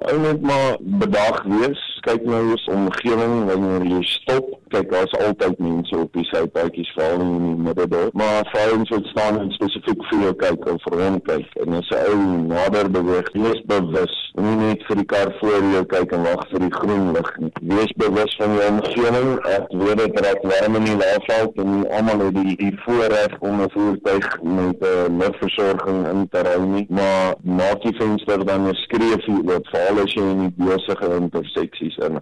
Ou net maar bedag wees, kyk na jou omgewing wanneer jy stop. Kyk, daar is altyd mense op die sypaadjies, veral in die middendorp. Maar vrouens wat staan en spesifiek vir jou kyk of vir hom kyk. En as 'n ou nader beweeg, wees bewus. Nie net vir die kar voor jou kyk en wag vir die groen lig nie. Wees bewus van jou omgewing. Ek weet dit raak warm in die laafveld en nie almal het die voorreg om 'n voertuig met 'n lugversorging in te ry nie. Maar maak die venster dan 'n skreefie oop, veral as jy in die besige interseksies in.